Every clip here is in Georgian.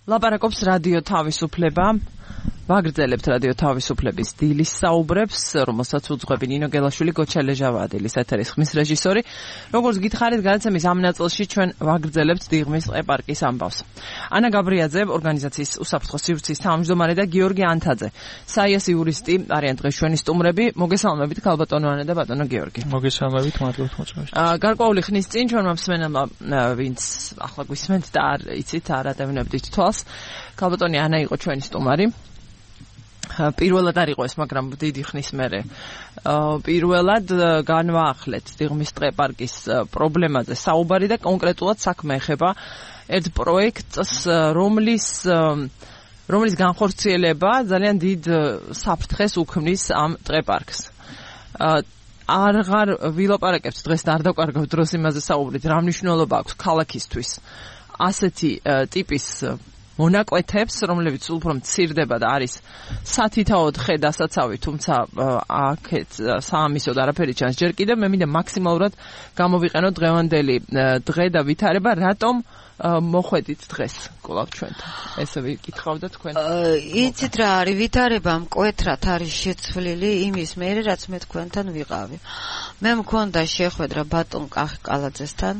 ლაპარაკობს რადიო თავისუფლება. ვაგრძელებთ რადიო თავისუფლების დილის საუბრებს, რომელსაც უძღვები ნინო გელაშვილი, გოჩა ლეჟავადილის ეთერის ხმის რეჟისორი. როგორც გითხარით, გადაცემის ამ ნაწილში ჩვენ ვაგრძელებთ დიღმის ტყე-პარკის ამბავს. ანა გაბრიაძე, ორგანიზაციის უსაფრთხო სივრცის თავმჯდომარე და გიორგი ანთაძე, საიას იურისტი არიან დღეს ჩვენი სტუმრები. მოგესალმებით, ქალბატონო ანა და ბატონო გიორგი. მოგესალმებით, მადლობთ მოწვევით. გარკვეული ხნის წინ ჩვენმა მსმენელმა, ვინც ახლა გვისმენთ და არ იცით, არ ადევნებდით თვალს, ქალბატონი ანა იყო ჩვენი სტუმარი. პირველად არ იყო ეს, მაგრამ დიდი ხნის მერე პირველად განვაახლეთ დიღმის ტყე-პარკის პრობლემაზე საუბარი და კონკრეტულად საქმე ეხება ერთ პროექტს, რომლის განხორციელება ძალიან დიდ საფრთხეს უქმნის ამ ტყე-პარკს. აღარ ვილაპარაკებთ დღეს და არ დავკარგავთ დროს იმაზე საუბრით, რა მნიშვნელობა აქვს ქალაქისთვის ასეთი ტიპის მონაკვეთებს, რომლებიც უფრო მცირდება და არის სათითაოდ ხე დასაცავი, თუმცა აქეთ საამისოდ არაფერი ჩანს ჯერ კიდევ. მე მინდა მაქსიმალურად გამოვიყენოთ დღევანდელი დღე და ვითარება, რატომ მოხვედით დღეს კვლავ ჩვენთან. ესე ვიკითხავდა თქვენ. იცით რა არის ვითარება, მკვეთრად არის შეცვლილი იმის მერე, რაც მე თქვენთან ვიყავი. მე მქონდა შეხვედრა ბატონ კახიკალაძესთან,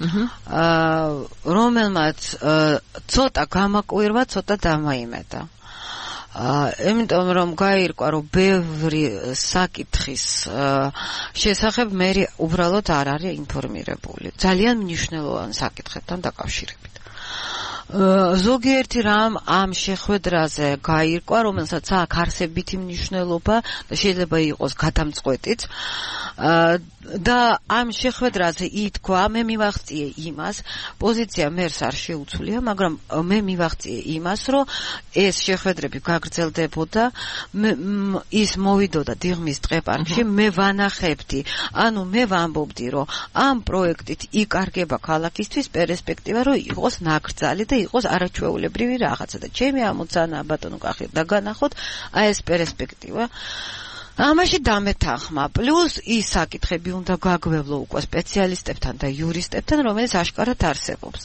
რომელმაც ცოტა გამაკვირვა, ცოტა დამაიმედა. იმიტომ რომ გაირკვა, რომ ბევრი საკითხის შესახებ მე უბრალოდ არ არის ინფორმირებული. ძალიან მნიშვნელოვანი საკითხებთან დაკავშირებით. ზოგიერთი რამ ამ შეხვედრაზე გაირკვა, რომელსაც აქვს არსებითი მნიშვნელობა და შეიძლება იყოს გადამწყვეტიც. და ამ შეხვედრაზე ითქვა, მე მივახციე იმას, პოზიცია მერს არ შეუცვლია, მაგრამ მე მივახციე იმას, რომ ეს შეხვედრები გაგრძელდებოდა, ის მოვიდოდა დიღმის ტყე-პარკში, მე ვანახებდი, ანუ მე ვამბობდი, რომ ამ პროექტით იკარგება ქალაქისთვის პერსპექტივა, რომ იყოს ნაკრძალი და იყოს არაჩვეულებრივი რაღაცა და ჩემი ამოცანა ბატონო კახი დაგანახოთ, აი ეს პერსპექტივა. ამაში დამეთანხმა, პლუს ის საკითხები უნდა გაგვევლო უკვე სპეციალისტებთან და იურისტებთან, რომელიც აშკარად არსებობს.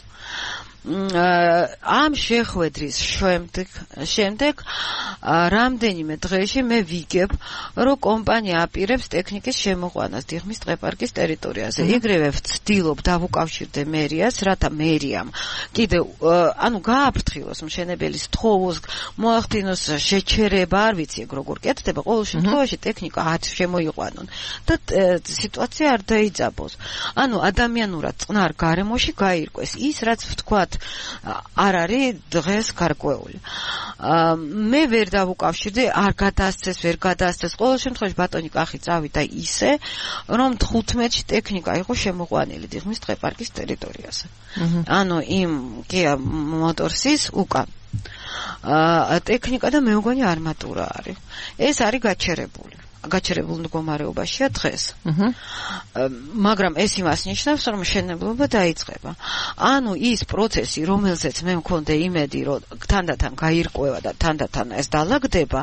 ამ შეხვედრის შემდეგ რამდენიმე დღეში მე ვიგებ, რომ კომპანია აპირებს ტექნიკის შემოყვანას დიღმის ტყე-პარკის ტერიტორიაზე. იგივე ვცდილობ დავუკავშირდე მერიას, რათა მერიამ კიდევ ანუ გააფრთხილოს მშენებელი სთხოვოს, მოახდინოს შეჩერება, არ ვიცი ეგ როგორ კეთდება, ყოველ შემთხვევაში ტექნიკა შემოიყვანონ და სიტუაცია არ დაიძაბოს. ანუ ადამიანურად წყნარ გარემოში გაირკვეს ის, რაც ვთქვათ არ არის დღეს გარკვეული. მე ვერ დავუკავშირდი, არ გადაასცეს, ვერ გადაასცეს. ყოველ შემთხვევაში ბატონი კახი წავიდა ისე, რომ 15-ში ტექნიკა იყო შემოყვანილი დიღმის ტყე-პარკის ტერიტორიაზე. ანუ იმ კია მოტორსის უკან ტექნიკა და მე მგონი არმატურა არის. ეს არის გაჩერებულ მდგომარეობაშია დღეს. მაგრამ ეს იმას ნიშნავს, რომ მშენებლობა დაიწყება. ანუ ის პროცესი, რომელზეც მე მქონდა იმედი, რომ თანდათან გაირკვევა და თანდათან ეს დალაგდება,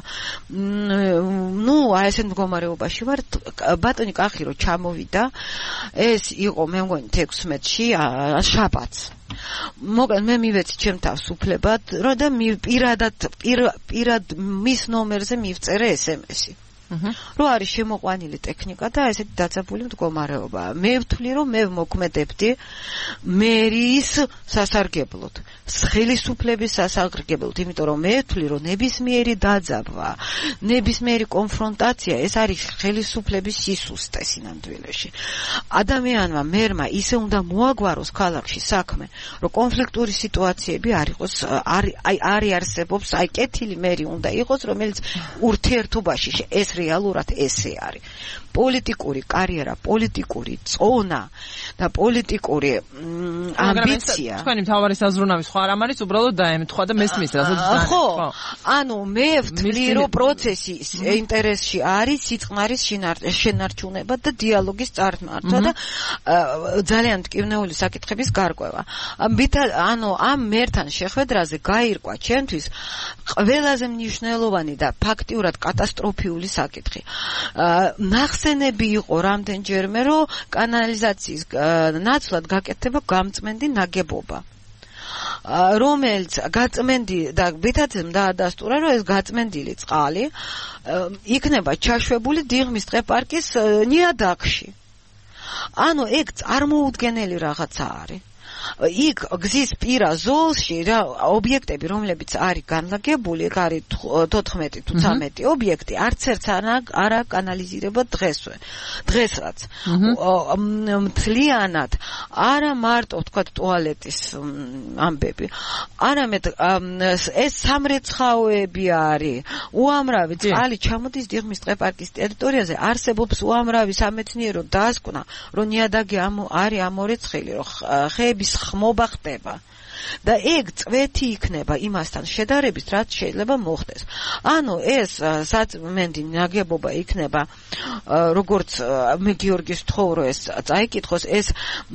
აი ესეთ მდგომარეობაში ვარ. ბატონი კახი რო ჩამოვიდა, ეს იყო მე მგონი 16-ში შაბათს. მოგან მე მივეცი ჩემ თავს უფლებად, რომ და პირად მის ნომერზე მივწერე SMS-ი. რო არის შემოყვანილი ტექნიკა და ესეთი დაძაბული მდგომარეობა. მე ვთვლი, რომ მე ვმოქმედებდი მერის სასარგებლოდ, ხელისუფლების სასარგებლოდ, იმიტომ რომ მე ვთვლი, რომ ნებისმიერი დაძაბვა, ნებისმიერი კონფრონტაცია, ეს არის ხელისუფლების სისუსტე სინამდვილეში. ადამიანმა მერმა ისე უნდა მოაგვაროს ქალაქში საქმე, რომ კონფლიქტური სიტუაციები არ იყოს, არ არსებობს, აი კეთილი მერი უნდა იყოს, რომელიც ურთიერთობაში ეს რეალურად ესე არის. პოლიტიკური კარიერა, პოლიტიკური წონა და პოლიტიკური ამბიცია. თქვენი მთავარი საზრუნავი სხვა რამ არის, უბრალოდ დაემთხვა და მესმის, რასაც დაემთხვა. ხო, ანუ მე ვთვლი, რომ პროცესის ინტერესში არის სიწყნარის შენარჩუნება და დიალოგის წარმართვა და ძალიან მტკივნეული საკითხების გარკვევა. ანუ ამ მერთან შეხვედრაზე გაირკვა ჩემთვის ყველაზე მნიშვნელოვანი და ფაქტიურად კატასტროფიული საკითხი. ნახსენები იყო რამდენჯერმე, რომ კანალიზაციის ნაცვლად გაკეთდება გამწმენდი ნაგებობა. რომელიც გაწმენდი და ბეთათემ დაადასტურა, რომ ეს გაწმენდილი წყალი იქნება ჩაშვებული დიღმის ტყე-პარკის ნიადაგში. ანუ ეგ წარმოუდგენელი რაღაცა არის. იქ გზის პირა ზოლში რა ობიექტები, რომლებიც არის განლაგებული, ეგ არის 14 თუ 13 ობიექტი, არც ერთს არა კანალიზირება დღესაც. მთლიანად არა მარტო თქვა ტუალეტის ამბები, არამედ ეს სამრეცხაოები არის, უამრავი წყალი ჩამოდის დიღმის ტყე-პარკის ტერიტორიაზე, არსებობს უამრავი სამეცნიერო დასკვნა, რომ ნიადაგი არის ამორეცხილი, რომ ხეების ხმობა ხდება და ეგ წვეთი იქნება იმასთან შედარებით, რაც შეიძლება მოხდეს. ანუ ეს საწმენდი ნაგებობა იქნება, როგორც მე გიორგის თხოვრო ეს წაიკითხოს, ეს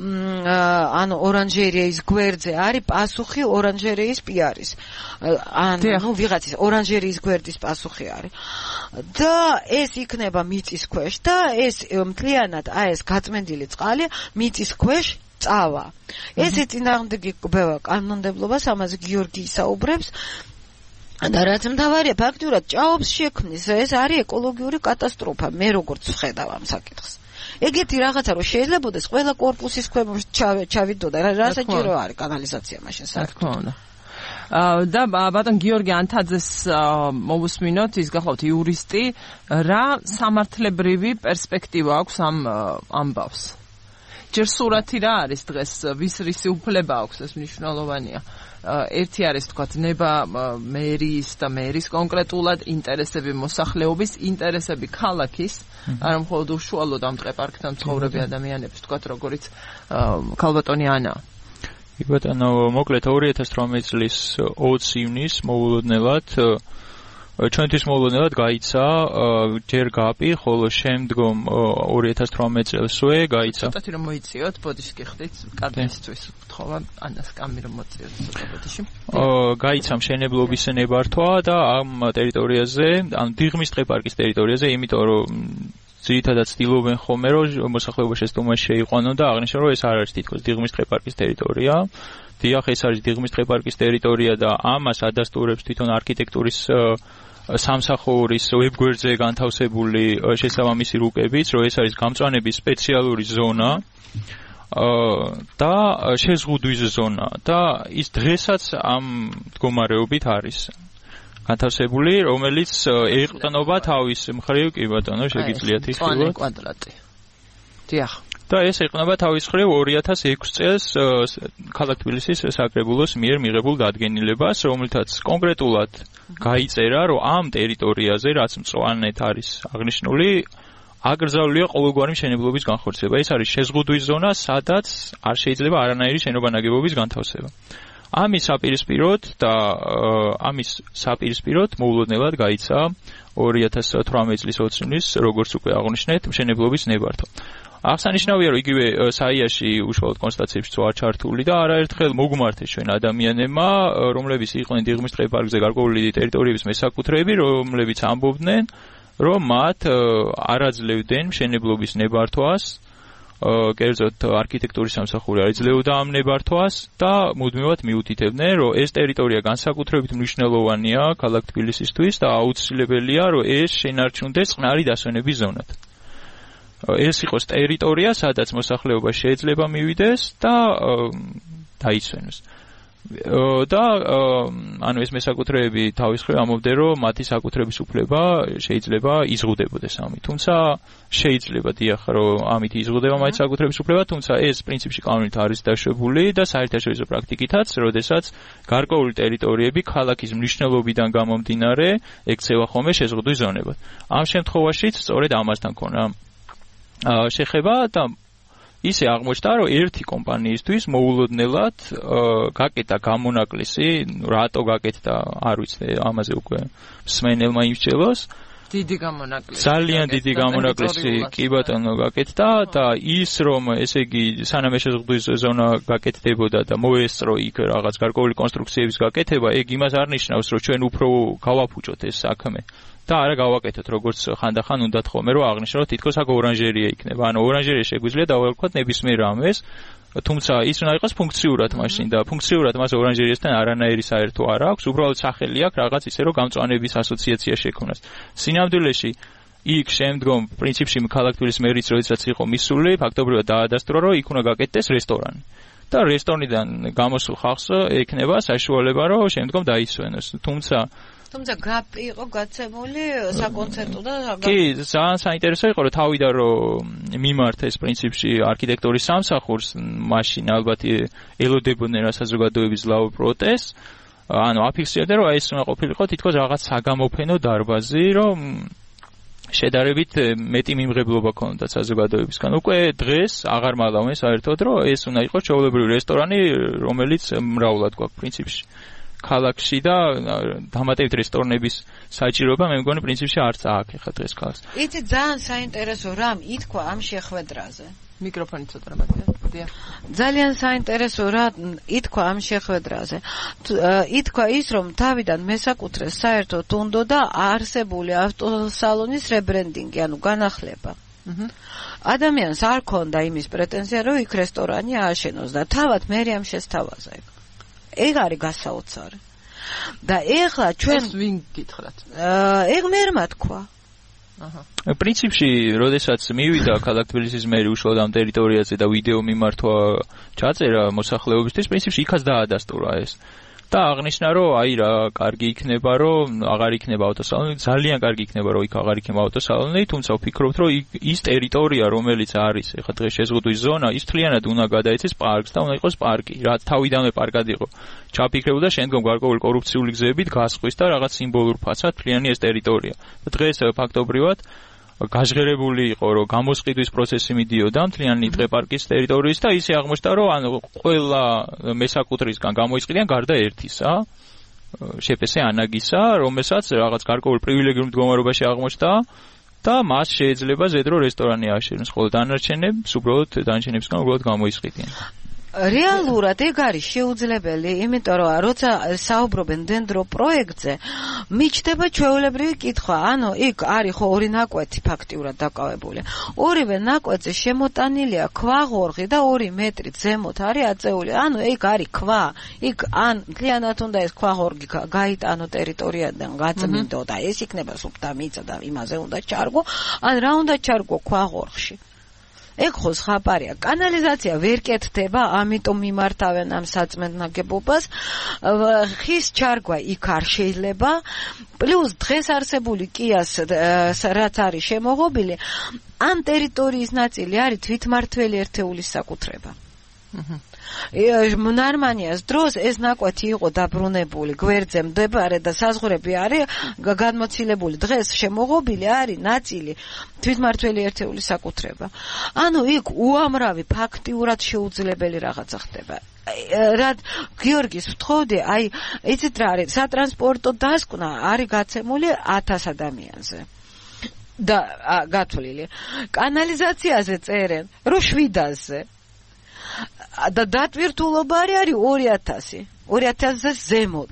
ანუ ორანჟერეის გვერდზე არის პასუხი ორანჟერეის პიარის. ანუ ვიღაცის ორანჟერეის გვერდის პასუხი არის. და ეს იქნება მიწის ქვეშ და ეს მთლიანად ეს გაწმენდილი წყალი მიწის ქვეშ წავა. ესე წინააღმდეგი ბევა კანონმდებლობას, ამაზე გიორგი ისაუბრებს და რაც მთავარია, ფაქტურად ჭაობს შექმნის, ეს არის ეკოლოგიური კატასტროფა, მე როგორც ვხედავ ამ საკითხს. ეგეთი რაღაცა რომ შეიძლებაოდეს ყველა კორპუსის ქვემოთ ჩავიდოდა, რასაჭირო არის კანალიზაცია მაშინ საერთოდ. და ბატონ გიორგი ანთაძეს მოვუსმინოთ, ის გახლავთ იურისტი, რა სამართლებრივი პერსპექტივა აქვს ამ ამბავს? ჯერ სურათი რა არის დღეს, ვის რისი უფლება აქვს, ეს მნიშვნელოვანია. ერთი არის თქვათ ნება მერის და მერის კონკრეტულად ინტერესები, მოსახლეობის ინტერესები, ქალაქის, არა მხოლოდ უშუალოდ ამ ტყე-პარკთან მცხოვრები ადამიანების, თქვათ როგორიც ქალბატონი ანა. ბატონო, მოკლედ 2018 წლის 20 ივნისს მოულოდნელად ჩვენთვის მოულოდნელად გაიცა ჯერ გაპი, ხოლო შემდგომ 2018 წელსვე გაიცა. ცოტათი რომ მოიწიოთ, ბოდიში გიხდით, კადრისთვის ვთხოვა ანას კამი რომ მოწიოთ ცოტა ბოდიში. გაიცა მშენებლობის ნებართვა და ამ ტერიტორიაზე, ანუ დიღმის ტყე-პარკის ტერიტორიაზე, იმიტომ რომ ძირითადად ცდილობენ ხოლმე, რომ მოსახლეობა შეცდომაში შეიყვანონ და აღნიშნონ, რომ ეს არ არის თითქოს დიღმის ტყე-პარკის ტერიტორია. დიახ, ეს არის დიღმის ტყე-პარკის ტერიტორია და ამას ადასტურებს თვითონ არქიტექტურის სამსახურის ვებგვერდზე განთავსებული შესაბამისი რუკებიც, რომ ეს არის გამწვანების სპეციალური ზონა და შეზღუდვის ზონა და ის დღესაც ამ მდგომარეობით არის განთავსებული, რომელიც ეყრდნობა თავის მხრივ, კი ბატონო, შეგიძლიათ იხილოთ. კვადრატი. დიახ. და ეს ეყრდნობა თავის მხრივ 2006 წელს ქალაქ თბილისის საკრებულოს მიერ მიღებულ დადგენილებას, რომელთაც კონკრეტულად გაიწერა, რომ ამ ტერიტორიაზე, რაც მწვანედ არის აღნიშნული, აკრძალულია ყოველგვარი მშენებლობის განხორციელება. ეს არის შეზღუდვის ზონა, სადაც არ შეიძლება არანაირი შენობა-ნაგებობის განთავსება. ამის საპირისპიროდ მოულოდნელად გაიცა 2018 წლის 20 ივნისს, როგორც უკვე აღნიშნეთ, მშენებლობის ნებართვა. აღსანიშნავია, რომ იგივე საიაში უშუალოდ კონსტატაციებში ვარ ჩართული და არაერთხელ მოგმართეს ჩვენ ადამიანებმა, რომლებიც იყვნენ დიღმის ტყე-პარკზე გარკვეული ტერიტორიების მესაკუთრეები, რომლებიც ამბობდნენ, რომ მათ არ აძლევდნენ მშენებლობის ნებართვას, კერძოდ არქიტექტურის სამსახური არ იძლეოდა ამ ნებართვას და მუდმივად მიუთითებდნენ, რომ ეს ტერიტორია განსაკუთრებით მნიშვნელოვანია ქალაქ თბილისისთვის და აუცილებელია, რომ ეს შენარჩუნდეს წყნარი დასვენების ზონად. ეს იყოს ტერიტორია, სადაც მოსახლეობა შეიძლება მივიდეს და დაიცვენოს. და ანუ ეს მესაკუთრეები თავის მხრივ ამბობდნენ, რომ მათი საკუთრების უფლება შეიძლება იზღუდებოდეს ამით. თუმცა შეიძლება დიახ, რომ ამით იზღუდება მათი საკუთრების უფლება, თუმცა ეს პრინციპში კანონით არის დაშვებული და საერთაშორისო პრაქტიკითაც, როდესაც გარკვეული ტერიტორიები ქალაქის მნიშვნელობიდან გამომდინარე ექცევა ხოლმე შეზღუდვის ზონებად. ამ შემთხვევაშიც სწორედ ამასთან ქონა შეხება და ისე აღმოჩნდა, რომ ერთი კომპანიისთვის მოულოდნელად გაკეთა გამონაკლისი, რატო გაკეთდა, არ ვიცი, ამაზე უკვე მსმენელმა იმსჯელოს. დიდი გამონაკლისი. ძალიან დიდი გამონაკლისი კი ბატონო გაკეთდა და ის რომ ესე იგი სანამ შეზღუდვის ზონა გაკეთდებოდა და მოესწრო იქ რაღაც გარკვეული კონსტრუქციების გაკეთება, ეგ იმას არ ნიშნავს, რომ ჩვენ უფრო გავაფუჭოთ ეს საქმე. და არა გავაკეთოთ, როგორც ხანდახან უნდათ ხოლმე, რომ აღნიშნოთ, თითქოს აქ ორანჟერია იქნება. ანუ ორანჟერია შეგვიძლია დავაკვირდეთ ნებისმიერ რამეს, თუმცა ის უნდა იყოს ფუნქციურად მაშინ და ფუნქციურად მას ორანჟერიასთან არანაირი საერთო არ აქვს, უბრალოდ სახელი აქვს რაღაც ისე რომ გამწვანების ასოციაცია შექმნას. სინამდვილეში იქ შემდგომ პრინციპში ქალაქ თბილისის მერიც როდესაც იყო მისული, ფაქტობრივად დაადასტურა რომ იქ უნდა გაკეთდეს რესტორანი. და რესტორნიდან გამოსულ ხალხს ექნება საშუალება რომ შემდგომ დაისვენოს. თუმცა იყო გაცემული საკონცერტო და კი, ძალიან საინტერესო იყო რომ თავიდან რომ მიმართეს პრინციპში არქიტექტორის სამსახურს, მაშინ ალბათ ელოდებოდნენ რა საზოგადოების ლაურ პროტესტს. ანუ აფიქსირდა რომ ეს უნდა ყოფილიყო თითქოს რაღაც საგამოფენო დარბაზი, რომ შედარებით მეტი მიმღებლობა ქონდა საზოგადოებისგან. უკვე დღეს აღარ მალავენ საერთოდ რომ ეს უნდა იყოს ჩვეულებრივი რესტორანი, რომელიც მრავლად გვაქვს პრინციპში. ქალაქში და დამატებით რესტორნების საჭიროება მე მგონი პრინციპში არც აქვს ახლა დღეს ქალაქს. იცი ძალიან საინტერესო რამ ითქვა ამ შეხვედრაზე. მიკროფონი ცოტა მათია. ძალიან საინტერესო რა ითქვა ამ შეხვედრაზე. ითქვა ის რომ თავიდან მესაკუთრეს საერთოდ უნდოდა არსებული ავტოსალონის რებრენდინგი, ანუ განახლება. ადამიანს არ ქონდა იმის პრეტენზია რომ იქ რესტორანი ააშენოს და თავად მერი ამ შესთავაზა იქ. ეგ არის გასაოცარი. და ეხლა ჩვენ ვინ გითხრათ? ეგ მერმა თქვა. პრინციპში, როდესაც მივიდა ქალაქ თბილისის მერი უშუალოდ ამ ტერიტორიაზე და ვიდეო მიმართვა ჩაწერა მოსახლეობისთვის, პრინციპში იქაც დაადასტურა ეს. და აღნიშნა რომ აი რა კარგი იქნება რომ აღარ იქნება ავტოსალონი, ძალიან კარგი იქნება რომ იქ აღარ იქნება ავტოსალონი, თუმცა ვფიქრობთ რომ ის ტერიტორია რომელიც არის ეხლა დღეს შეზღუდვის ზონა, ის მთლიანად უნდა გადაეცეს პარკს და უნდა იყოს პარკი, რაც თავიდანვე პარკად იყო ჩაფიქრებული და შემდგომ გარკვეული კორუფციული გზებით გასხვის და რაღაც სიმბოლურ ფასად მთლიანი ეს ტერიტორია. დღეს ფაქტობრივად გაჟღერებული იყო რომ გამოსყიდვის პროცესი მიდიოდა მთლიანი დღეპარკის ტერიტორიის და ისე აღმოჩნდა რომ ანუ ყველა მესაკუთრისგან გამოისყიდიან გარდა ერთისა შეპესე ანაგისა რომელსაც რაღაც გარკვეული პრივილეგიურ მდგომარეობაში აღმოჩნდა და მას შეიძლება ზედრო რესტორანი ააშენოს ხოლო დანარჩენებს უბრალოდ დანარჩენებსგან უბრალოდ გამოისყიდიან. რეალურად ეგ არის შეუძლებელი, იმიტომ რომ როცა საუბრობენ დენდრო პროექტზე, მიჩნდება ჩვეულებრივი კითხვა, ანუ იქ არის ხო ორი ნაკვეთი ფაქტიურად დაკავებული. ორივე ნაკვეთზე შემოტანილია ქვაღორღი და 2 მეტრი ზემოთ არის აწეული. ანუ იქ არის ქვა. იქ ან მთლიანად უნდა ეს ქვაღორგი გაიტანო ტერიტორიიდან, გაწმინდო და ეს იქნება სუფთა მიწა და იმაზე უნდა ჩარგო, ან რა უნდა ჩარგო ქვაღორღში. ეგ ხო ხაპარია. კანალიზაცია ვერ კეთდება, ამიტომ მიმართავენ ამ საწმენდ ნაგებობას. ხის ჩარგვა იქ არ შეიძლება. პლუს დღეს არსებული კიას რაც არის შემოღობილი, ამ ტერიტორიის ნაწილი არის თვითმმართველი ერთეულის საკუთრება. ნარმანიას დროს ეს ნაკვეთი იყო დაბრუნებული გვერდზე მდებარე და საზღვრები არის გადმოცილებული. დღეს შემოღობილი არის ნაწილი თვითმმართველი ერთეულის საკუთრება. ანუ იქ უამრავი ფაქტიურად შეუძლებელი რაღაცა ხდება. რა გიორგის ვთხოვდი, აი იცით რა არის, სატრანსპორტო დასკვნა არის გაცემული 1000 ადამიანზე. და გათვლილი. კანალიზაციაზე წერენ, რომ 700-ზე. და დატვირთულობა არის 2000. 2000-ზე ზემოთ.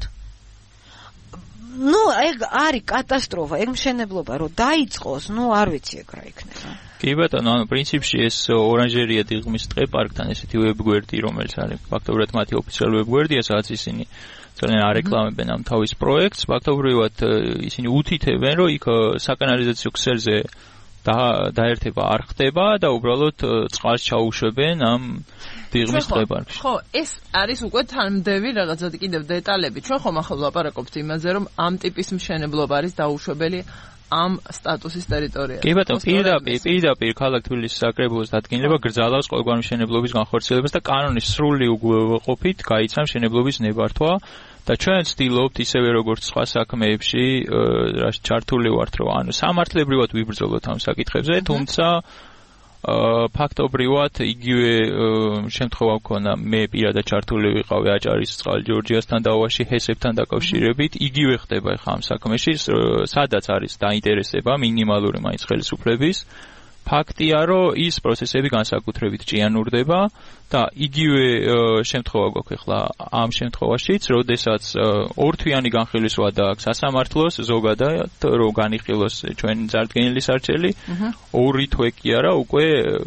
ეგ არის კატასტროფა, ეგ მშენებლობა რომ დაიწყოს, არ ვიცი ეგ რა იქნება. კი ბატონო, ანუ პრინციპში ეს ორანჟერია დიღმის დღეპარკთან ესეთი ვებგვერდი, რომელიც არის ფაქტობრივად მათი ოფიციალური ვებგვერდია, სადაც ისინი ძალიან არეკლამებენ ამ თავის პროექტს, ფაქტობრივად ისინი უთითებენ, რომ იქ საკანალიზაციო ქსელზე დაერთება არ ხდება და უბრალოდ წყალს ჩაუშვებენ ამ დიღმის დღეპარკში. ხო, ეს არის უკვე თანმდევი რაღაცა კიდევ დეტალები. ჩვენ ხომ ახლა ვლაპარაკობთ იმაზე, რომ ამ ტიპის მშენებლობა არის დაუშვებელი ამ სტატუსის ტერიტორიაზე. კი ბატონო, პირდაპირ ქალაქ თბილისის საკრებულოს დადგენილება გრძალავს ყოველგვარი მშენებლობის განხორციელებას და კანონის სრული უგულვებყოფით გაიცა მშენებლობის ნებართვა. და ჩვენ ვცდილობთ ისევე როგორც სხვა საქმეებში ჩართული ვართ რომ ანუ სამართლებრივად ვიბრძოლოთ ამ საკითხებზე, თუმცა ფაქტობრივად იგივე შემთხვევა მქონდა მე პირადად ჩართული ვიყავი აჭარის წყალ ჯორჯიასთან დაუაში ჰესებთან დაკავშირებით, იგივე ხდება ხა ამ საქმეში, სადაც არის დაინტერესება მინიმალური მაინც ხელისუფლების. ფაქტია, რომ ის პროცესები განსაკუთრებით ჭიანურდება და იგივე შემთხვევა გვაქვს ახლა ამ შემთხვევაშიც, როდესაც ორთვიანი განხილვისვა დააქვს სასამართლოს ზოგადად, რომ განიხილოს ჩვენ წარდგენილი სარჩელი, 2 თვე კი არა, უკვე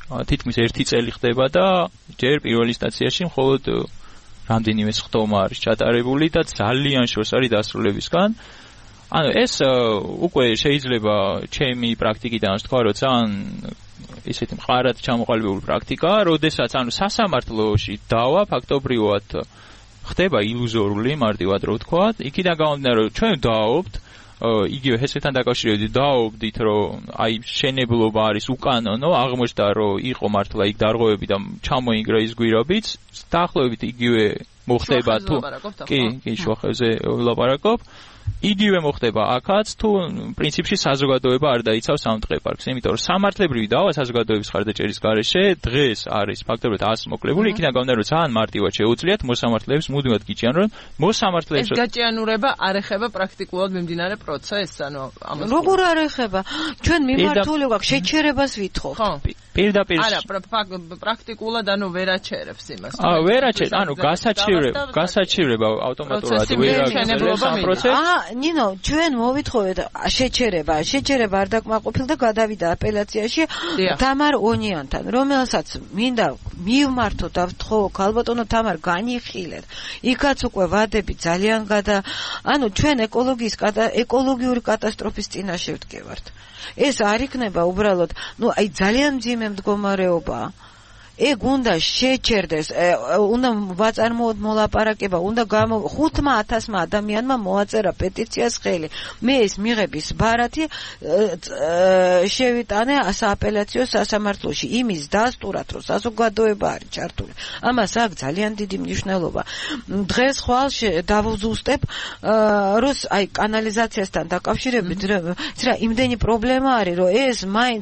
თითქმის 1 წელი ხდება და ჯერ პირველ ინსტანციაში მხოლოდ რამდენიმე სხდომა არის ჩატარებული და ძალიან შორს არის დასრულებისგან. ანუ ეს უკვე შეიძლება ჩემი პრაქტიკიდან ვთქვა, რომ ძალიან ისეთი მყარად ჩამოყალიბებული პრაქტიკაა, როდესაც ანუ სასამართლოში დავა ფაქტობრივად ხდება ილუზორული, მარტივად რო ვთქვათ, იქიდან გამომდინარე, რომ ჩვენ დავაობთ იგივე ჰესეთთან დაკავშირებით დავაობდით, რომ აი შენებლობა არის უკანონო, აღმოჩნდა, რომ იყო მართლა იქ დარღვევები და ჩამოინგრა ის გვირაბიც, დაახლოებით იგივე მოხდება თუ კი, შუახევზე ვლაპარაკობ. იგივე მოხდება აქაც, თუ პრინციპში საზოგადოება არ დაიცავს ამ ტყეპარკს, იმიტომ რომ სამართლებრივი დავა საზოგადოების ხარდაჭერის გარეშე დღეს არის ფაქტობრივად 100 მოკლებული, იქიდან გამომდინარე, რომ ძალიან მარტივად შეუძლიათ მოსამართლეებს მუდმივად გიჭიან, რომ მოსამართლეებს ეს გაჭიანურება არ ეხება პრაქტიკულად მიმდინარე პროცესს, ანუ ამას როგორ არ ეხება? ჩვენ მიმართული გვაქვს შეჩერებას ვითხოვთ. პირდაპირ არა, პრაქტიკულად ანუ ვერ აჩერებს იმას. ვერაჩერებს, ანუ გასაჩივრება ავტომატურად ვერ აღწევს ამ პროცესს. ნინო, ჩვენ მოვითხოვეთ შეჩერება არ დაკმაყოფილ და გადავიდა აპელაციაში თამარ ონიანთან, რომელსაც მინდა მივმართო და ვთხოვ, ალბათონო თამარ განიხილეთ. იქაც უკვე ვადები ძალიან ანუ ჩვენ ეკოლოგიური კატასტროფის წინაშე ვდგევართ. ეს არ იქნება უბრალოდ, აი ძალიან მძიმე მდგომარეობაა. ეგ უნდა შეჩერდეს, უნდა ვაწარმოოთ მოლაპარაკება, უნდა 5,000 ადამიანმა მოაწერა პეტიციას ხელი. მე ეს მიღების ბარათი შევიტანე სააპელაციო სასამართლოში, იმის დასტურად, რომ საზოგადოება არის ჩართული. ამას აქვს ძალიან დიდი მნიშვნელობა. დღეს ხვალ დავუზუსტებ, რომ აი კანალიზაციასთან დაკავშირებით, რა იმდენი პრობლემა არის, რომ ეს მაინც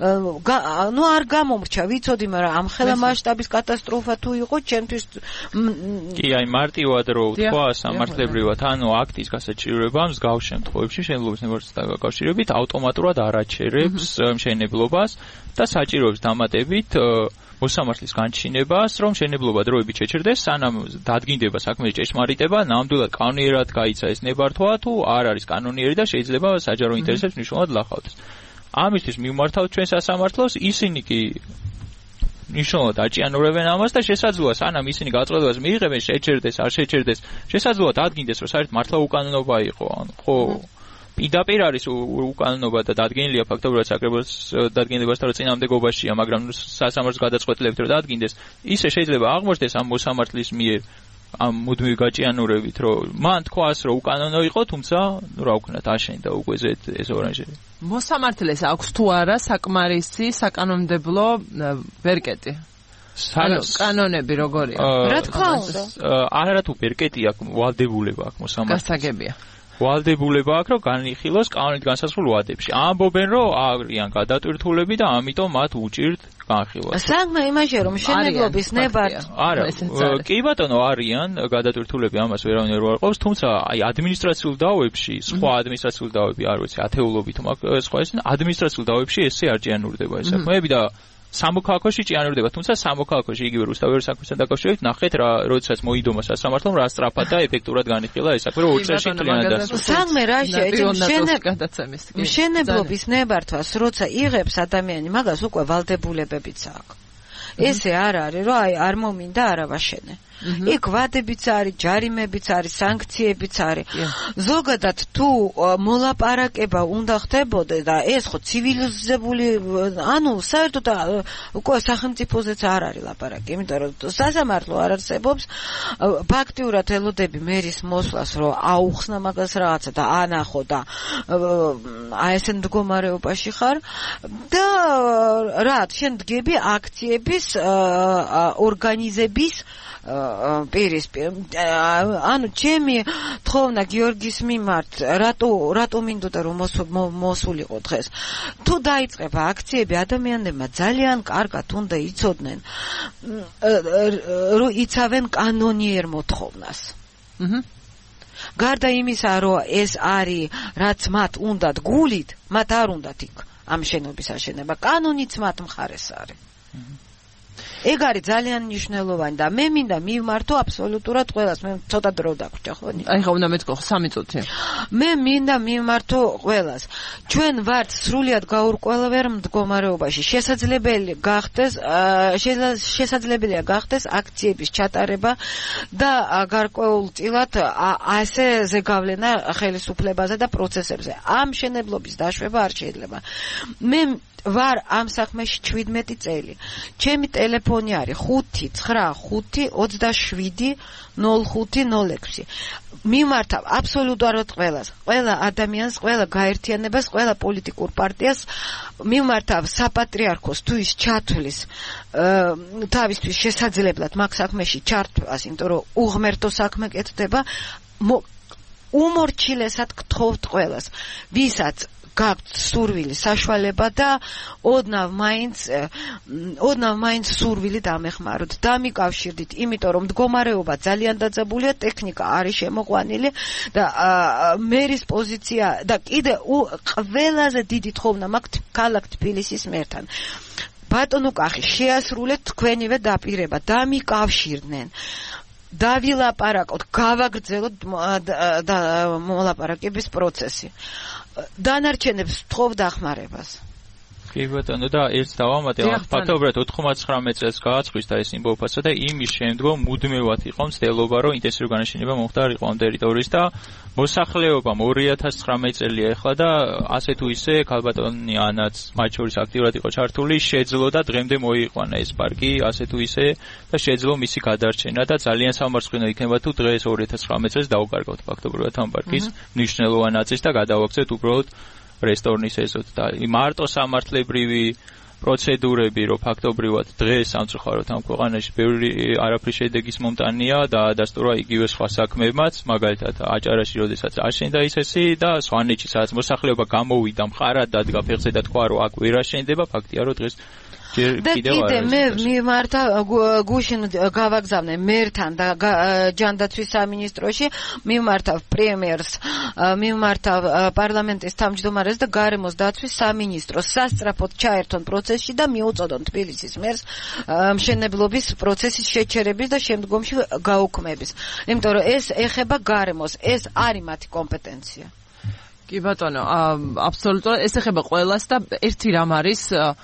არ გამომრჩა, ვიცოდი, მაგრამ ამ ხელა მასშტაბის კატასტროფა თუ იყო ჩემთვის კი აი მარტივად რო ვთქვა სამართლებრივად ანუ აქტის გასაჩივრება მსგავს შემთხვევებში შენებლობის ნებართვასთან დაკავშირებით ავტომატურად არაჩერებს მშენებლობას და საჭიროებს დამატებით მოსამართლის განჩინებას რომ შენებლობა დროებით შეჩერდეს სანამ დადგინდება საქმის ჭეშმარიტება ნამდვილად კანონიერად გაიცა ეს ნებართვა თუ არ არის კანონიერი და შეიძლება საჯარო ინტერესებს მნიშვნელოვნად ლახავდეს ამისთვის მიმართავთ ჩვენ სასამართლოს ისინი კი ნიშნულად აჭიანურებენ ამას და შესაძლოა სანამ ისინი გაწყვეტილებას მიიღებენ შეჩერდეს არ შეჩერდეს შესაძლოა დადგინდეს რომ საერთოდ მართლა უკანონობა იყო ხო პირდაპირ არის უკანონობა და დადგენილია ფაქტობრივად საკრებულოს დადგენილებასთან რომ წინამდებობაშია მაგრამ სასამართლოს გადაწყვეტილებით რომ დადგინდეს ისე შეიძლება აღმოჩნდეს ამ მოსამართლის მიერ ამ მუდმივი გაჭიანურებით რომ მან თქვას რომ უკანონო იყო თუმცა რა ვქნათ აშენდა უკვე ეს ორანჟერი მოსამართლეს აქვს თუ არა საკმარისი საკანონმდებლო ვერკეტი კანონები როგორია რა თქმა უნდა არა თუ ვერკეტი აქვს ვალდებულება აქვს მოსამართლეს გასაგებია ვალდებულება აქვს რომ განიხილოს კანონით განსაზღვრულ ვადებში ამბობენ რომ არიან გადატვირთულები და ამიტომ მათ უჭირთ განხილვა. საქმე იმაშია რომ მშენებლობის ნებართ არა კი ბატონო არიან გადატვირთულები ამას ვერავინ არ ვარყოფს თუმცა აი ადმინისტრაციულ დავებში სხვა ადმინისტრაციულ დავები არ ვიცი ათეულობით სხვა ეს ადმინისტრაციულ დავებში ესე არ ჭიანურდება ეს საქმეები და სამოქალაქოში ჭიანურდება თუმცა სამოქალაქოში იგივე რუსთავის საქმესთან დაკავშირებით ნახეთ რა როდესაც მოიდომა სასამართლომ რა სწრაფად და ეფექტურად განიხილა ეს საქმე რომ 2 წელში მთლიანად დასრულდა. საქმე რაშია მშენებლობის ნებართვას როცა იღებს ადამიანი მაგას უკვე ვალდებულებებიც აქვს. ესე არ არის რომ აი არ მომინდა არა ვაშენე. იქ ვადებიც არის, ჯარიმებიც არის, სანქციებიც არის. ზოგადად თუ მოლაპარაკება უნდა ხდებოდა და ეს ხო ცივილიზებული, ანუ საერთოდ უკვე სახელმწიფოზეც არ არის ლაპარაკი, იმიტომ რომ სასამართლო არ არსებობს, ფაქტიურად ელოდები მერის მოსვლას, რომ აუხსნა მაგას რაღაცა და ანახო და აი ესენ მდგომარეობაში ხარ და რა, შენ დგები აქციების ორგანიზების პირისპირ ანუ ჩემი თხოვნა გიორგის მიმართ რატო მინდოდა რომ მოსულიყო დღეს თუ დაიწყება აქციები ადამიანებმა ძალიან კარგად უნდა იცოდნენ რომ იცავენ კანონიერ მოთხოვნას გარდა იმისა რომ ეს არის რაც მათ უნდათ გულით მათ არ უნდათ იქ ამ შენობის აშენება კანონიც მათ მხარეს არის ეგ არის ძალიან მნიშვნელოვანი და მე მინდა მივმართო აბსოლუტურად ყველას მე ცოტა დრო დაგვრჩა ხო აი ხა უნდა მეთქო 3 წუთი მე მინდა მიმართო ყველას. ჩვენ ვართ სრულიად გაურკვეველ მდგომარეობაში. შესაძლებელია გახდეს აქციების ჩატარება და გარკვეულწილად ასე ზეგავლენა ხელისუფლებაზე და პროცესებზე. ამ მშენებლობის დაშვება არ შეიძლება. მე ვარ ამ საქმეში 17 წელი. ჩემი ტელეფონი არის 595270506. მიმართავ აბსოლუტურად ყველას, ყველა ადამიანს, ყველა გაერთიანებას, ყველა პოლიტიკურ პარტიას, მიმართავ საპატრიარქოს თუ ის ჩათვლის თავისთვის შესაძლებლად მაგ საქმეში ჩართვას, იმიტომ რომ უღმერთო საქმე კეთდება. უმორჩილესად გთხოვთ ყველას, ვისაც გაქვთ სურვილი საშუალება და ოდნავ მაინც სურვილი დამეხმაროთ. დამიკავშირდით, იმიტომ რომ მდგომარეობა ძალიან დაძაბულია, ტექნიკა არის შემოყვანილი და მერის პოზიცია და კიდე ყველაზე დიდი თხოვნა მაქვს ქალაქ თბილისის მერთან. ბატონო კახი, შეასრულეთ თქვენივე დაპირება, დამიკავშირდნენ. დავილაპარაკოთ, გავაგრძელოთ მოლაპარაკების პროცესი. დანარჩენებს თხოვ დახმარებას. კი ბატონო, და ერთ დავამატე, ფაქტობრივად 99 წელს გააცხვისდა ეს იმბოლფასა და იმის შემდგომ მუდმივად იყო მცდელობა, რომ ინტენსიური განაშენება მომხდარიყო ამ ტერიტორიის და მოსახლეობამ 2019 წელია ახლა და ასე თუ ისე ქალბატონი ანაც მათ შორის აქტიურად იყო ჩართული, შეძლო და დღემდე მოიყვანა ეს პარკი, ასე თუ ისე და შეძლო მისი გადარჩენა და ძალიან სამარცხინო იქნება თუ დღეს 2019 წელს დაუკარგავთ ფაქტობრივად ამ პარკის მნიშვნელოვან ნაწილს და გადავაქცევთ უბრალოდ რესტორნის ეზოთ და მარტო სამართლებრივი პროცედურები, რომ ფაქტობრივად დღეს სამწუხაროდ ამ ქვეყანაში ბევრი არაფრის შედეგის მომტანია და ადასტურა იგივე სხვა საქმეებმაც, მაგალითად აჭარაში, როდესაც აშენდა ისესი და სვანეთში, სადაც მოსახლეობა გამოვიდა მხარად დადგა ფეხზე და თქვა, რომ აქ ვერ აშენდება, ფაქტია, რომ დღეს და კიდე მე მიმართა გუშინ გავაგზავნე მერთან და ჯანდაცვის სამინისტროში, მიმართავ პრემიერს, მიმართავ პარლამენტის თავმჯდომარეს და გარემოს დაცვის სამინისტროს სასწრაფოდ ჩაერთონ პროცესში და მიუწოდონ თბილისის მერს მშენებლობის პროცესის შეჩერების და შემდგომში გაუქმების. იმიტომ რომ ეს ეხება გარემოს, ეს არის მათი კომპეტენცია. კი ბატონო, აბსოლუტურად ეს ეხება ყველას და ერთი რამ არის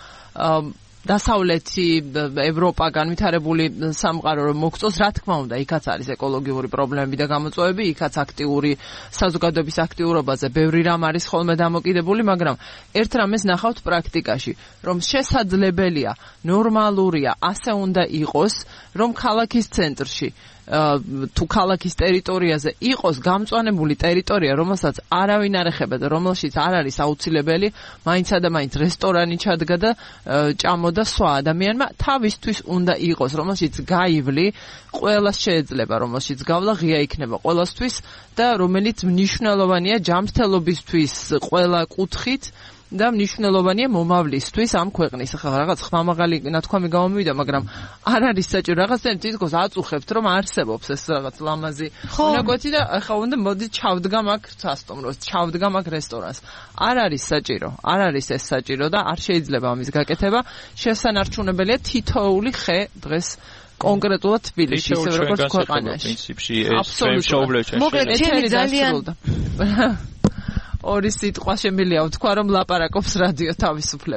დასავლეთი ევროპა განვითარებული სამყარო რომ მოგწოს, რა თქმა უნდა, იქაც არის ეკოლოგიური პრობლემები და გამოწვევები, იქაც აქტიური საზოგადოების აქტიურობაზე ბევრი რამ არის ხოლმე დამოკიდებული, მაგრამ ერთ რამეს ნახავთ პრაქტიკაში, რომ შესაძლებელია, ნორმალურია, ასე უნდა იყოს, რომ ქალაქის ცენტრში თუ ქალაქის ტერიტორიაზე იყოს გამწვანებული ტერიტორია, რომელსაც არავინ არ ეხება და რომელშიც არ არის აუცილებელი, მაინცა და მაინც რესტორანი ჩადგა და ჭამოდა სხვა ადამიანმა, თავისთვის უნდა იყოს, რომელშიც გაივლი, ყველას შეიძლება, რომელშიც გავლა ღია იქნება ყველასთვის და რომელიც მნიშვნელოვანია ჯანმრთელობისთვის ყველა კუთხით და მნიშვნელოვანია მომავლისთვის ამ ქვეყნის. ახლა რაღაც ხმამაღალი ნათქვამი გამომივიდა, მაგრამ არ არის საჭირო რაღაცნაირად თითქოს აწუხებთ, რომ არსებობს ეს რაღაც ლამაზი მონაკვეთი და ახლა უნდა მოდი ჩავდგა მაგ სასტუმროს, ჩავდგა მაგ რესტორანს. არ არის საჭირო, არ არის ეს საჭირო და არ შეიძლება ამის გაკეთება. შესანარჩუნებელია თითოეული ხე დღეს კონკრეტულად თბილისში, ისე როგორც ქვეყანაში. პრინციპში ეს შემშობლებს მოკლედ ჩემი ძალიან ორი სიტყვა შემიძლია ვთქვა, რომ ლაპარაკობს რადიო თავისუფლება.